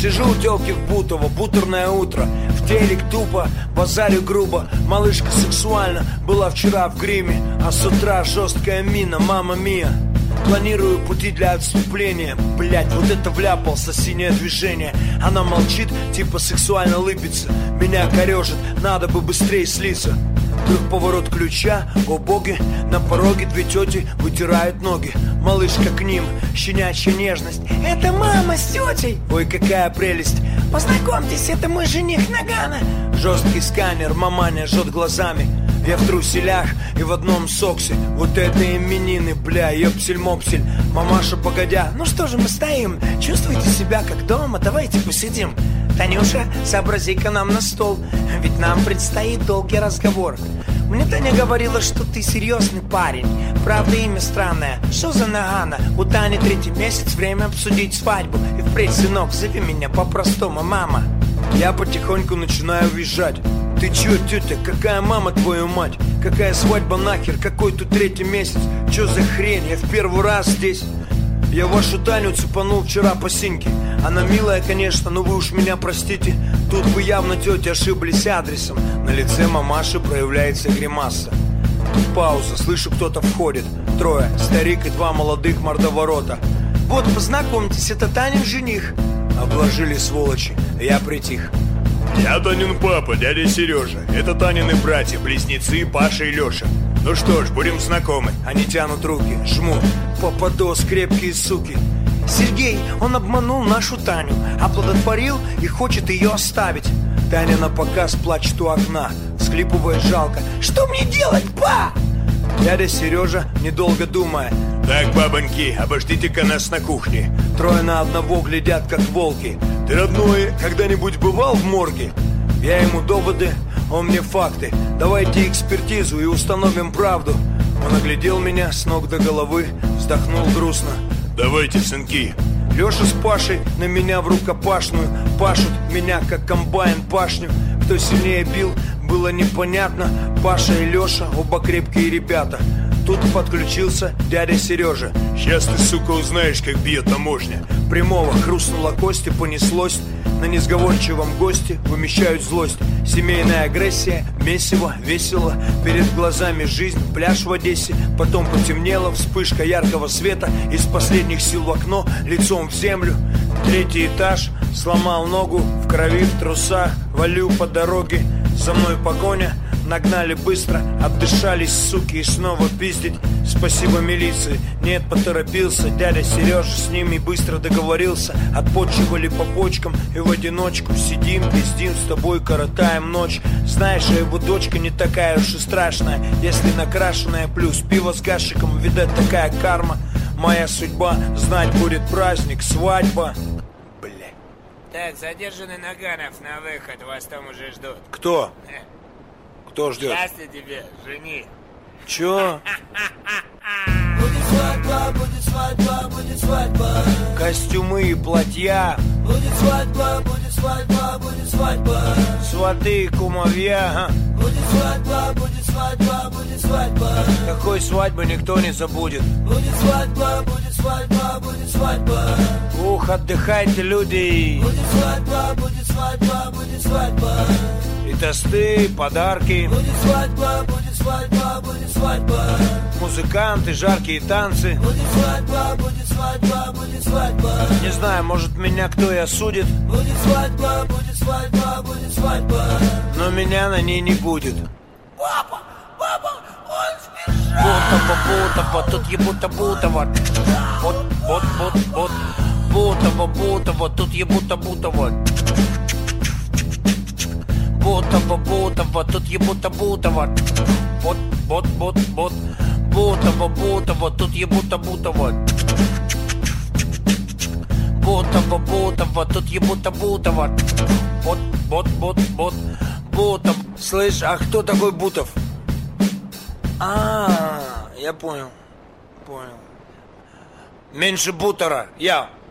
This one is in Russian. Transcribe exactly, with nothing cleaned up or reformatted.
Сижу у тёлки в Бутово, бутерное утро. В телек тупо, базарю грубо. Малышка сексуально была вчера в гриме, а с утра жесткая мина, мама мия. Планирую пути для отступления. Блять, вот это вляпался, синее движение. Она молчит, типа сексуально лыбится. Меня корежит, надо бы быстрее слиться. Вдруг поворот ключа, о боги. На пороге две тети вытирают ноги. Малышка к ним, щенячья нежность. Это мама с тетей. Ой, какая прелесть. Познакомьтесь, это мой жених Нагана. Жесткий сканер, маманя жжет глазами. Я в труселях и в одном соксе. Вот это именины, бля, ёпсель-мопсель. Мамаша, погодя, ну что же мы стоим? Чувствуете себя как дома, давайте посидим. Танюша, сообрази-ка нам на стол, ведь нам предстоит долгий разговор. Мне Таня говорила, что ты серьезный парень. Правда, имя странное, что за Нагана? У Тани третий месяц, время обсудить свадьбу. И впредь, сынок, зови меня по-простому, мама. Я потихоньку начинаю визжать. Ты чё, тетя, какая мама, твою мать? Какая свадьба нахер, какой тут третий месяц? Чё за хрень, я в первый раз здесь. Я вашу Таню цепанул вчера по синьке. Она милая, конечно, но вы уж меня простите. Тут вы явно, тетя, ошиблись адресом. На лице мамаши проявляется гримаса. Пауза, слышу, кто-то входит. Трое, старик и два молодых мордоворота. Вот, познакомьтесь, это Танин жених. Обложили сволочи, я притих. Я Танин папа, дядя Сережа. Это Танины братья, близнецы Паша и Леша. Ну что ж, будем знакомы. Они тянут руки, жмут. Попадос, крепкие суки. Сергей, он обманул нашу Таню, оплодотворил и хочет ее оставить. Таня на показ плачет у окна, всхлипывает жалко. Что мне делать, па? Дядя Сережа, недолго думая. Так, бабоньки, обождите-ка нас на кухне. Трое на одного глядят, как волки. Ты, родной, когда-нибудь бывал в морге? Я ему доводы, он мне факты. Давайте экспертизу и установим правду. Он оглядел меня с ног до головы, вздохнул грустно. Давайте, сынки. Леша с Пашей на меня в рукопашную. Пашут меня, как комбайн, пашню. Кто сильнее бил, было непонятно. Паша и Леша, оба крепкие ребята. Тут подключился дядя Сережа. Сейчас ты, сука, узнаешь, как бьет таможня. Прямого хрустнула кость и понеслось. На несговорчивом госте вымещают злость. Семейная агрессия, месиво, весело. Перед глазами жизнь, пляж в Одессе. Потом потемнело, вспышка яркого света. Из последних сил в окно, лицом в землю. Третий этаж, сломал ногу. В крови, в трусах, валю по дороге. За мной погоня, нагнали быстро. Отдышались, суки, и снова пиздить. Спасибо милиции, нет, поторопился. Дядя Сережа с ними быстро договорился. Отпочивали по почкам и в одиночку сидим, пиздим, с тобой коротаем ночь. Знаешь, а его дочка не такая уж и страшная. Если накрашенная, плюс пиво с гашиком. Видать, такая карма. Моя судьба, знать будет праздник, свадьба. Бля. Так, задержанный Наганов на выход, вас там уже ждут. Кто? Кто ждет? Счастья тебе, жених. Чё? Будет свадьба, будет свадьба, будет свадьба. Костюмы и платья. Будет свадьба, будет свадьба, будет свадьба. Сваты и кумовья. Будет свадьба, будет свадьба, будет свадьба. Такой свадьбы никто не забудет. Будет свадьба, будет свадьба, будет свадьба. Ух, отдыхайте, люди. Будет свадьба, будет свадьба, будет свадьба. И тосты, и подарки. Будет свадьба, будет свадьба, будет свадьба. Музыканты, жаркие танцы. Будет свадьба, будет свадьба, будет свадьба. Не знаю, может меня кто и осудит. Будет свадьба, будет свадьба, будет свадьба. Но меня на ней не будет. Папа, папа, он сбежал. Бутово, бутово, тут ебута бутово. Вот, вот, вот, вот. Бутово, бутово, тут ебута бутово. Бутово, бутово, тут ебута бутово. Вот, вот, вот, вот. Бутово, бутово, тут ебута бутово. Бутово, бутово, тут ебута бутово. Вот, вот, вот, вот. Бутов. Слышь, а кто такой Бутов? А, я понял. Понял. Меньше Бутера. Я.